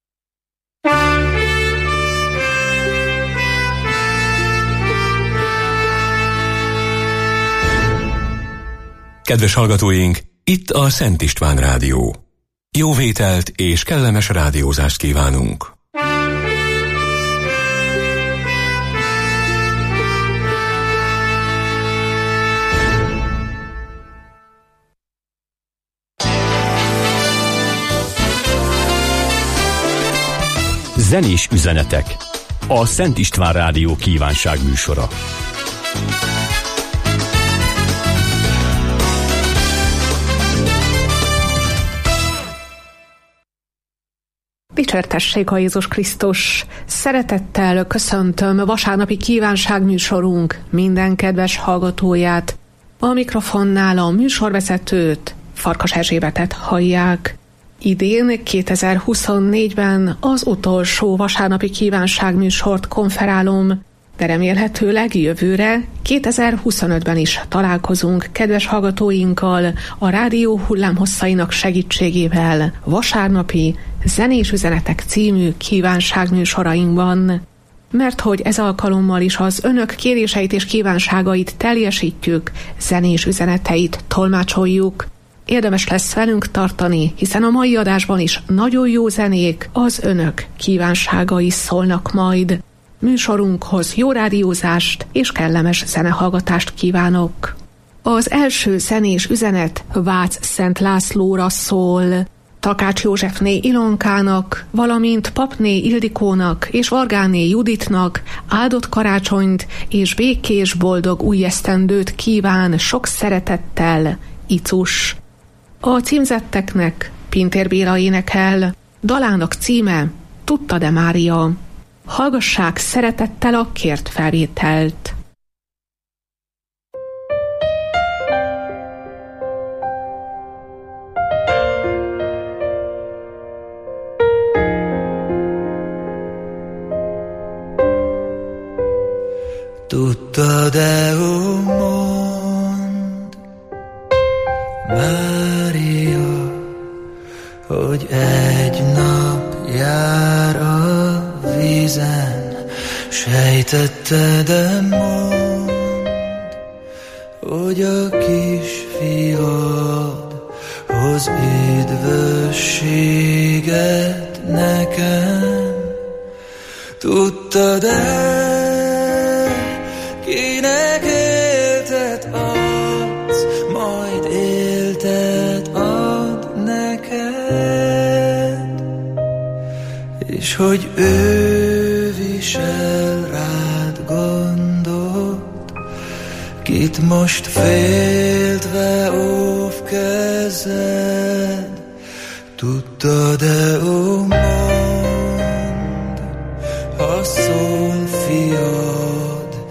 Kedves hallgatóink, itt a Szent István Rádió. Jó vételt és kellemes rádiózást kívánunk! Zenés üzenetek. A Szent István Rádió kívánságműsora. Dicsértessék a Jézus Krisztus! Szeretettel köszöntöm vasárnapi kívánságműsorunk minden kedves hallgatóját. A mikrofonnál a műsorvezetőt, Farkas Erzsébetet hallják. Idén, 2024-ben az utolsó vasárnapi kívánságműsort konferálom, de remélhetőleg jövőre, 2025-ben is találkozunk kedves hallgatóinkkal a rádió hullámhosszainak segítségével vasárnapi Zenés üzenetek című kívánságműsorainkban. Mert hogy ez alkalommal is az önök kéréseit és kívánságait teljesítjük, zenés üzeneteit tolmácsoljuk. Érdemes lesz velünk tartani, hiszen a mai adásban is nagyon jó zenék, az önök kívánságai szólnak majd. Műsorunkhoz jó rádiózást és kellemes zenehallgatást kívánok. Az első zenés üzenet Vác Szent Lászlóra szól. Takács Józsefné Ilonkának, valamint Papné Ildikónak és Vargáné Juditnak áldott karácsonyt és békés boldog új esztendőt kíván sok szeretettel Icus. A címzetteknek Pintér Béla énekel, dalának címe Tudtad-e Mária? Hallgassák szeretettel a kért felvételt. Tudtad-e, ó, mondd, Mária, hogy egy nap jár a vízen, sejtetted-e, mondd, hogy a kisfiad hoz üdvösséget nekem? Tudtad-e, kinek éltet adsz, majd éltet ad neked, és hogy ő visel rád gondot, kit most féltve óv kezed. Tudtad-e, ó, mondd, ha szól fiad,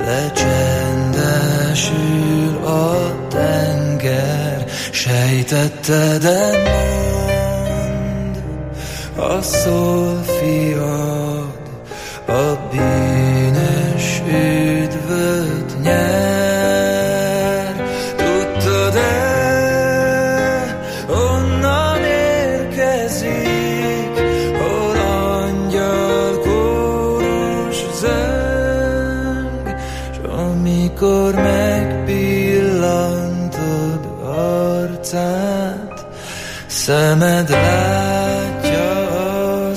lecsendesül a tenger, sejtetted-e, mondd, ha szól fiad, a bűnös üdvöt nyer. Tudtad-e, onnan érkezik, hol angyal kórus zöng, s amikor megpillantod arcát, szemed látja az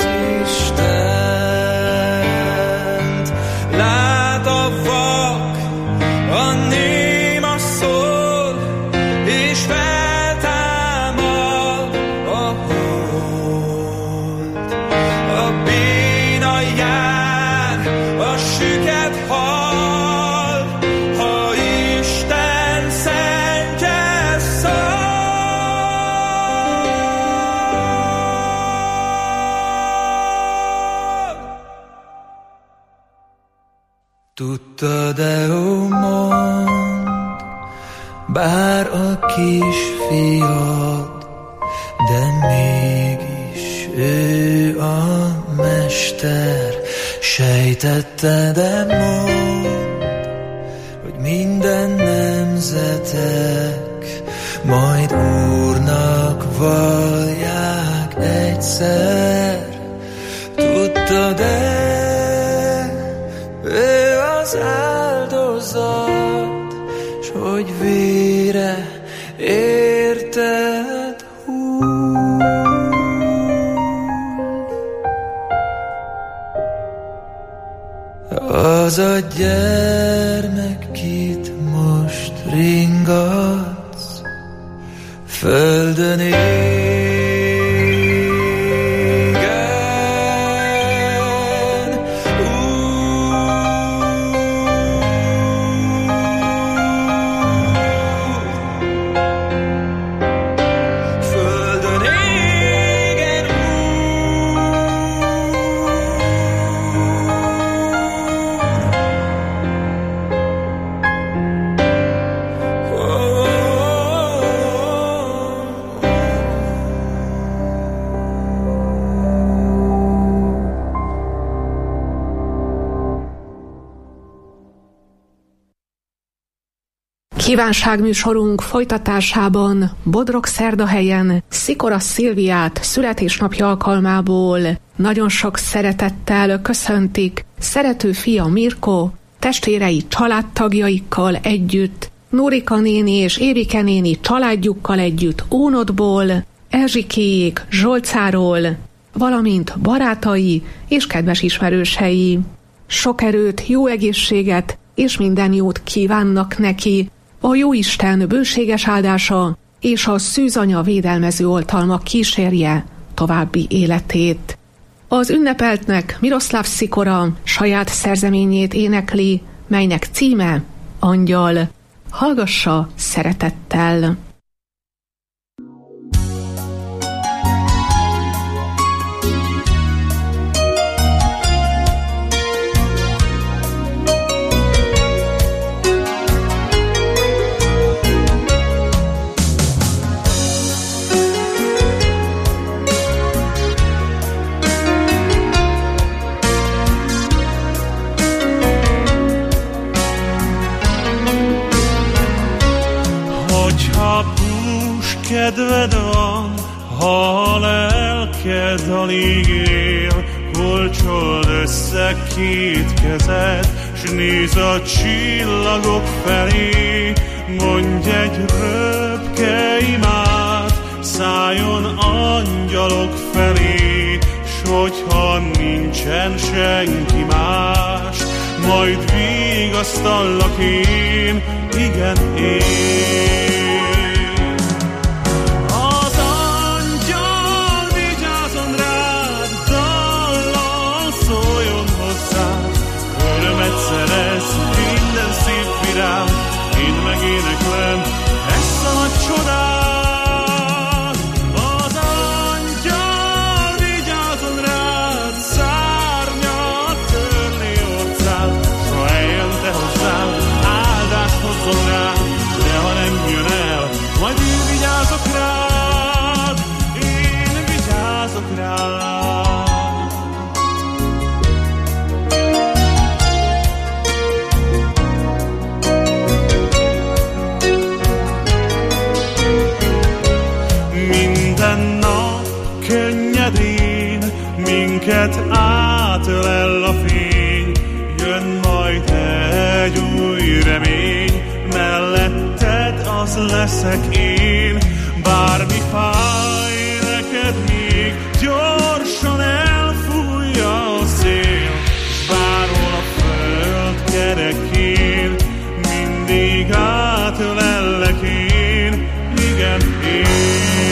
Istent. Lát a vak, a néma szól, és feltámad a hold. A béna jár, a süket hal, ha Isten szentje szól. Tudtad-e, ó, mondd, bár a kisfiad, de mégis ő a mester, sejtetted-e, mondd, hogy minden nemzetek majd Úrnak vallják egyszer. Tudtad-e, ő az áldozat, s hogy vére érted hull. Az a gyermek, kit most ringatsz, földön Kívánságműsorunk folytatásában Bodrogszerdahelyen Szikora Szilviát születésnapja alkalmából nagyon sok szeretettel köszöntik szerető fia Mirko, testvérei családtagjaikkal együtt, Nórika néni és Évike néni családjukkal együtt Ónodból, Erzsikéjék Zsolcáról, valamint barátai és kedves ismerősei. Sok erőt, jó egészséget és minden jót kívánnak neki. A Jóisten bőséges áldása és a szűzanya védelmező oltalma kísérje további életét. Az ünnepeltnek Miroslav Szikora saját szerzeményét énekli, melynek címe Angyal. Hallgassa szeretettel! Kedved van, ha a lelked alig él, kolcsold össze két kezed, s nézz a csillagok felé, mondj egy röpke imát, szálljon angyalok felé, s hogyha nincsen senki más, majd vigasztallak én, igen én. Én megéneklem ezt a nagy csodát. Az angyal vigyázon rád, szárnyat törni orcád, s ha eljön te hozzád, áldást hozzon rád, de ha nem jön el, majd én vigyázok rád, én vigyázok rád. Minket átölel a fény, jön majd egy új remény, melletted az leszek én. Bármi fáj neked még, gyorsan elfújja a szél, s bárhol a föld kerekén, mindig átölellek én, igen én.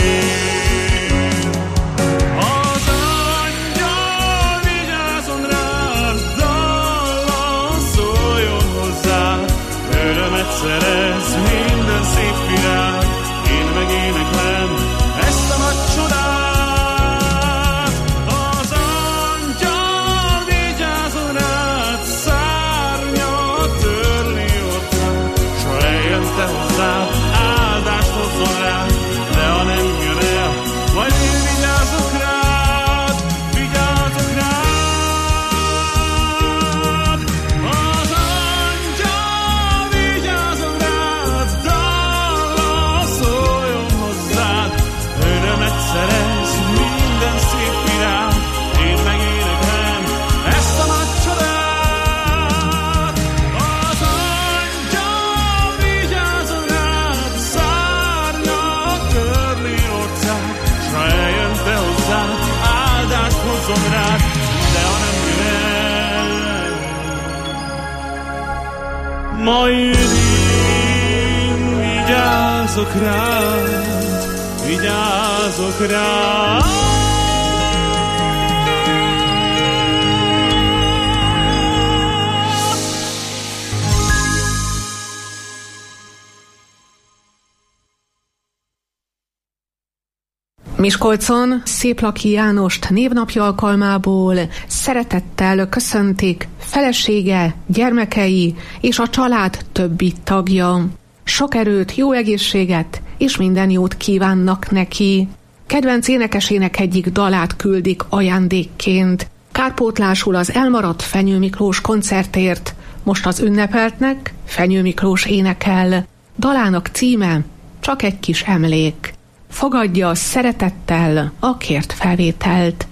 Szerez minden szép virág, én megéneklem ezt a nagy csodát. Az angyal vigyázon rád, szárnyat törni orcád, s ha eljön te hozzád, áldást hozzon rád, de ha nem jön el, majd én vigyázok rád, vigyázok rád. Szerez minden szép virág, én megéneklem ezt a nagy csodát. Az angyal vigyázon rád, szárnyat törni orcád, s ha eljön te hozzád, áldást hozzon rád, de ha nem jön el, majd én vigyázok rád, vigyázok rá. Miskolcon Széplaki Jánost névnapja alkalmából szeretettel köszöntik felesége, gyermekei és a család többi tagja. Sok erőt, jó egészséget és minden jót kívánnak neki. Kedvenc énekesének egyik dalát küldik ajándékként. Kárpótlásul az elmaradt Fenyő Miklós koncertért. Most az ünnepeltnek Fenyő Miklós énekel. Dalának címe Csak egy kis emlék. Fogadja szeretettel a kért felvételt.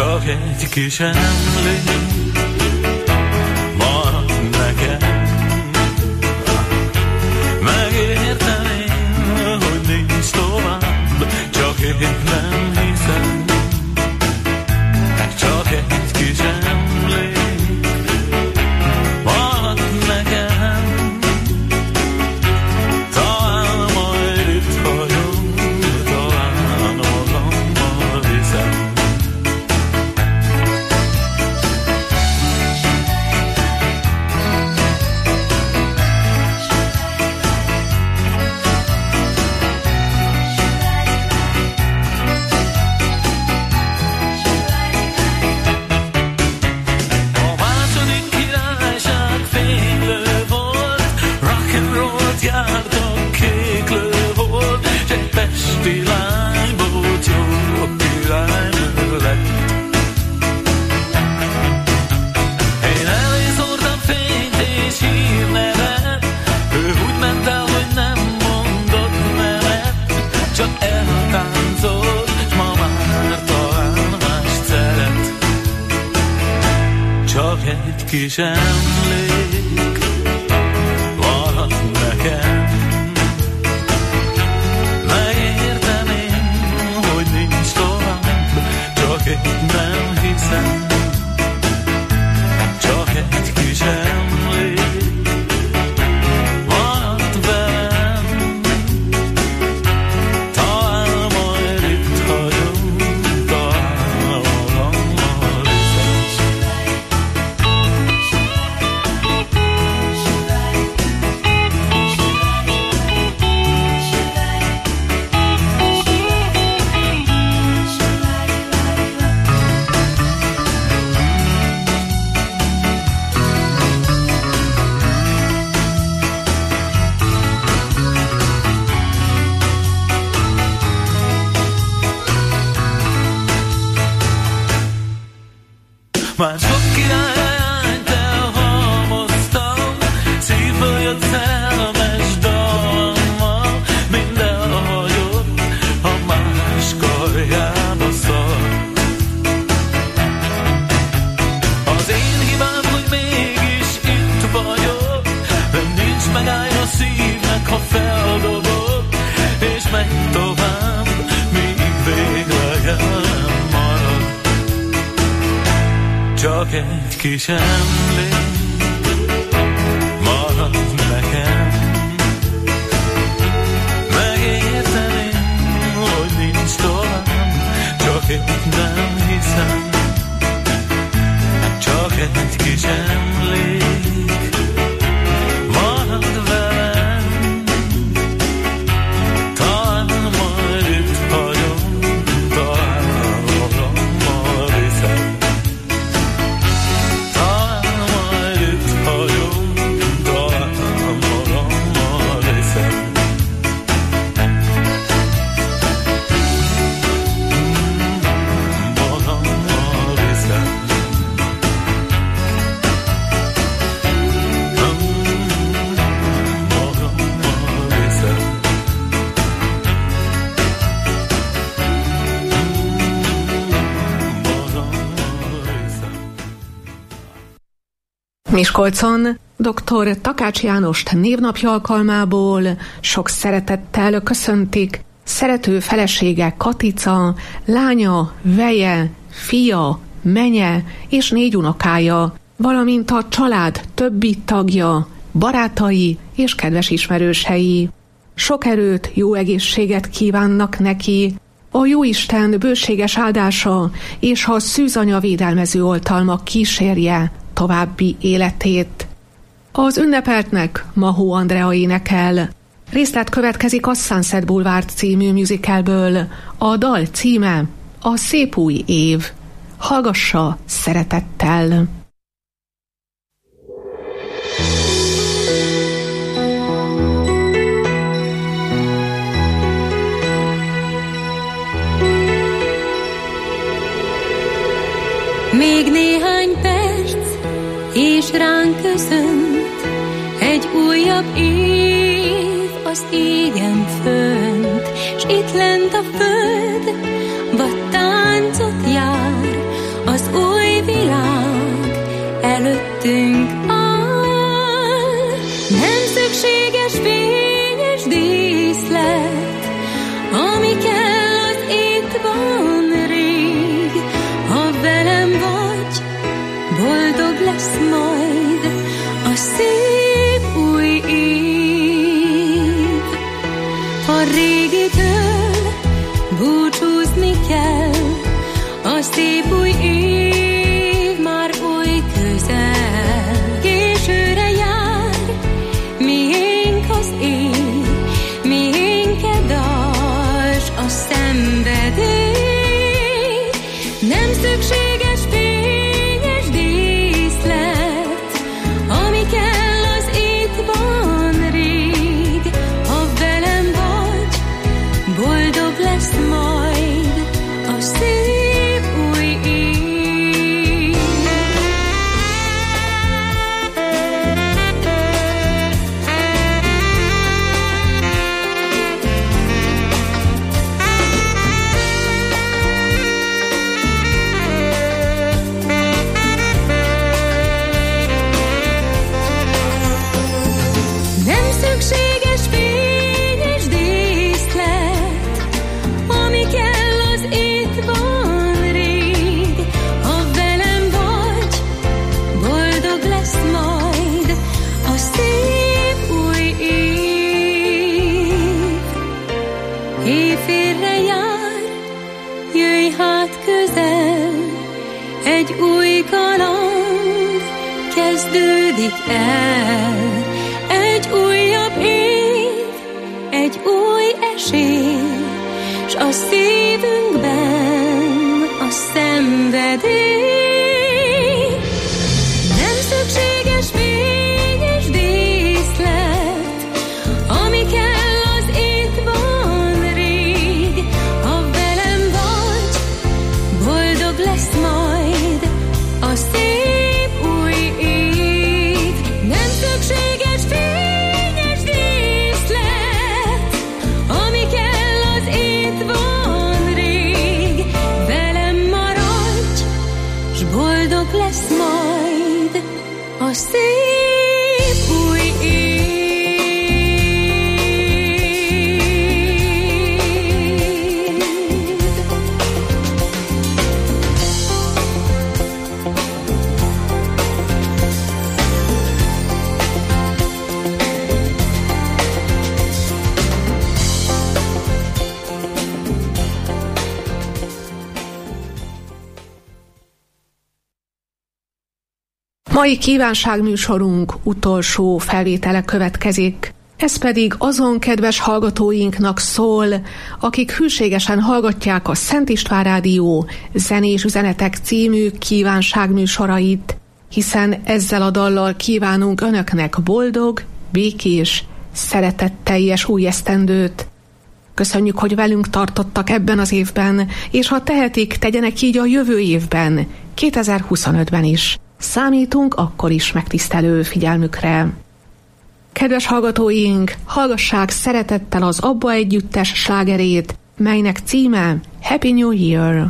csak egy kis emlék marad nekem. Megérteném, hogy nincs tovább, csak én nem hiszem. Csak egy kis emlék marad nekem. Talán majd itt hagyom, talán magammal viszem. Jártak kéklő volt, s egy pesti lányból jó királynő lett. Én elé szórtam fényt és hírnevet, ő úgy ment el, hogy nem mondott nemet, csak eltáncolt, s ma már talán mást szeret. Csak egy kis emlék marad nekem. Megértem én, hogy nincs tovább, csak én nem hiszem. Csak egy kis emlék marad velem. Talán majd itt hagyom, talán magammal viszem. Már sok királyányt elhalmoztam, szívből jött szerelmes dallammal, minden hagyott, a más karjába szart. Az én hibám, hogy mégis itt vagyok, de nincs megállja a szívnek, ha feldobod, és megy tovább, míg végleg nem marad. Csak egy kis emlék marad nekem. Megértem én, hogy nincs tovább, csak én nem hiszem. Csak egy kis emlék marad velem. Talán majd itt hagyom, talán magammal viszem. Miskolcon dr. Takács Jánost névnapja alkalmából sok szeretettel köszöntik szerető felesége Katica, lánya, veje, fia, menye és 4 unokája, valamint a család többi tagja, barátai és kedves ismerősei. Sok erőt, jó egészséget kívánnak neki, a Jóisten bőséges áldása és a szűzanya védelmező oltalma kísérje további életét. Az ünnepeltnek Mahó Andrea énekel. Részlet következik a Sunset Boulevard című musicalből. A dal címe A szép új év. Hallgassa szeretettel! Még néhány perc, és ránk köszönt egy újabb év az égen fönt, s itt lent a föld vad táncot jár előttünk áll. Nem szükséges fényes díszlet, ami kell, az itt van rég. Ha velem vagy, boldog lesz majd a szép új év. A régitől búcsúzni kell, a szép új év már oly közel. Későre jár, miénk az év, miénk dals a szenvedély. Nem szükséges fényes díszlet, ami kell, az itt van rég. Ha velem vagy, boldog lesz majd a szép új év. Nem szükséges fényes díszlet, ami kell, az itt van rég. Ha velem vagy, boldog lesz majd a szép új év. Éjfélre jár, jöjj hát közel, egy új kaland kezdődik el. Egy újabb év, egy új esély, s a szívünkben a szenvedély. Nem szükséges fényes díszlet, ami kell, az itt van rég. Ha velem vagy, boldog lesz majd a szép új év. Nem szükséges fényes díszlet, ami kell, az itt van rég. Velem maradj, s boldog lesz majd a szép új év. Mai kívánságműsorunk utolsó felvétele következik. Ez pedig azon kedves hallgatóinknak szól, akik hűségesen hallgatják a Szent István Rádió Zenés Üzenetek című kívánságműsorait, hiszen ezzel a dallal kívánunk önöknek boldog, békés, szeretetteljes új esztendőt. Köszönjük, hogy velünk tartottak ebben az évben, és ha tehetik, tegyenek így a jövő évben, 2025-ben is. Számítunk akkor is megtisztelő figyelmükre. Kedves hallgatóink, hallgassák szeretettel az Abba együttes slágerét, melynek címe Happy New Year.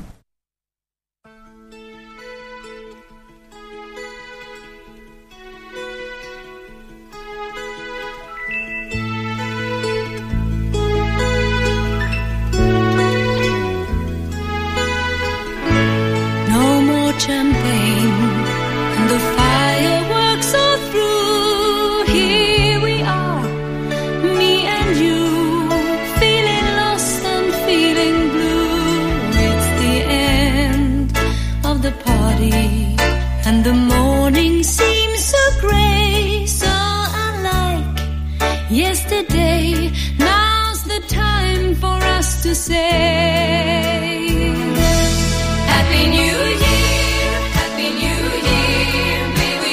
No more champagne, and the fireworks are through. Here we are, me and you, feeling lost and feeling blue. It's the end of the party, and the morning seems so grey, so unlike yesterday. Now's the time for us to say Happy New Year, Happy New Year, may we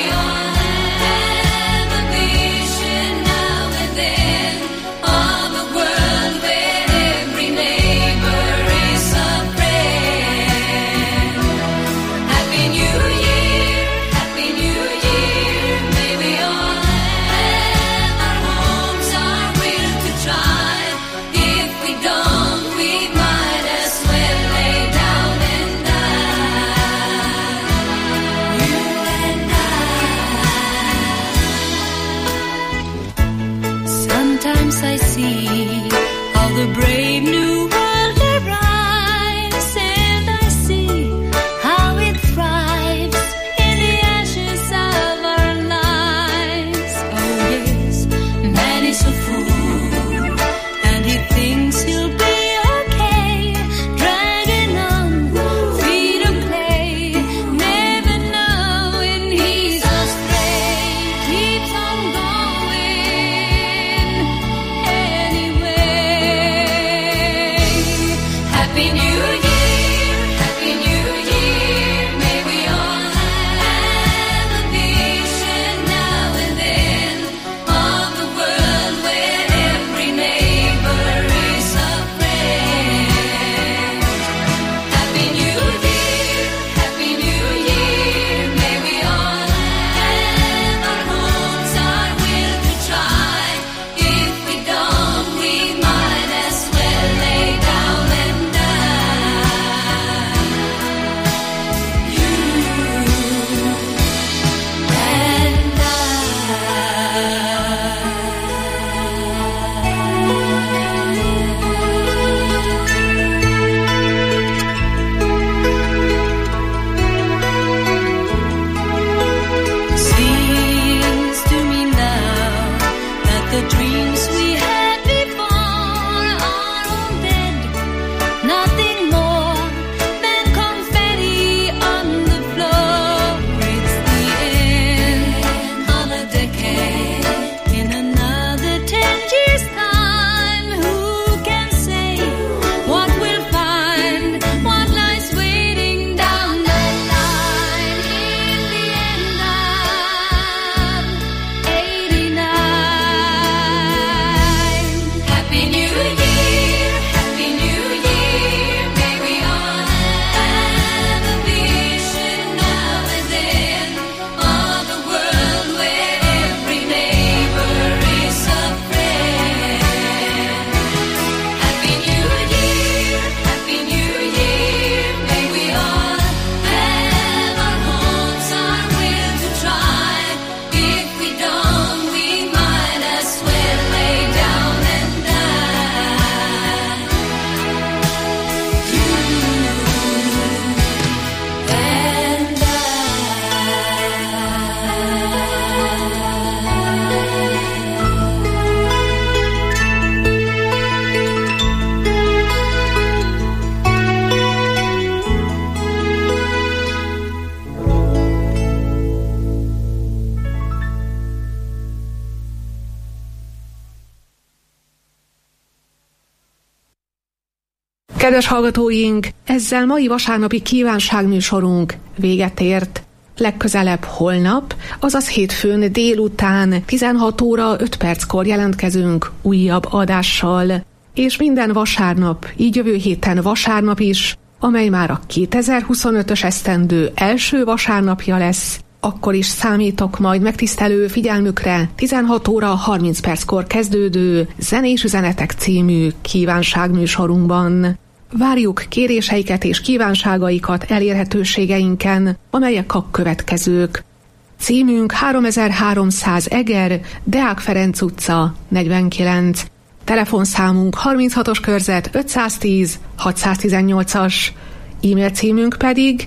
Kedves hallgatóink, ezzel mai vasárnapi kívánságműsorunk véget ért. Legközelebb holnap, azaz hétfőn délután 16 óra 5 perckor jelentkezünk újabb adással. És minden vasárnap, így jövő héten vasárnap is, amely már a 2025-ös esztendő első vasárnapja lesz, akkor is számítok majd megtisztelő figyelmükre 16 óra 30 perckor kezdődő Zenés üzenetek című kívánságműsorunkban. Várjuk kéréseiket és kívánságaikat elérhetőségeinken, amelyek a következők. Címünk 3300 Eger, Deák Ferenc utca, 49. Telefonszámunk 36-os körzet 510 618-as. E-mail címünk pedig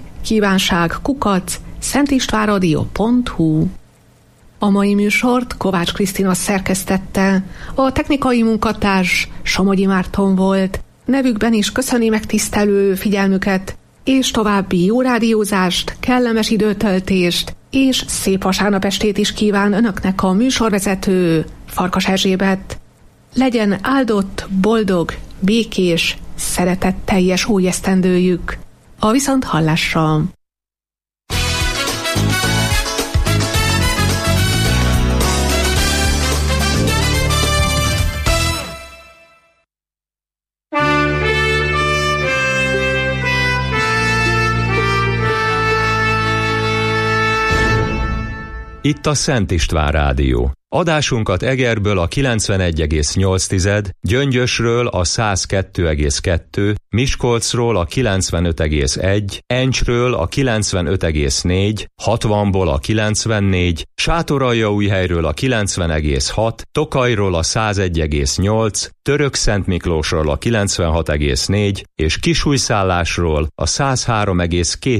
kívánság@szentistvánradio.hu. A mai műsort Kovács Krisztina szerkesztette, a technikai munkatárs Somogyi Márton volt. Nevükben is köszöni megtisztelő figyelmüket, és további jó rádiózást, kellemes időtöltést, és szép vasárnap estét is kíván önöknek a műsorvezető Farkas Erzsébet. Legyen áldott, boldog, békés, szeretetteljes új esztendőjük. A viszonthallásra! Itt a Szent István Rádió. Adásunkat Egerből a 91,8, Gyöngyösről a 102,2, Miskolcról a 95,1, Encsről a 95,4, 60-ból a 94, Sátoraljaújhelyről a 90,6, Tokajról a 101,8, Törökszentmiklósról a 96,4 és Kisújszállásról a 103,2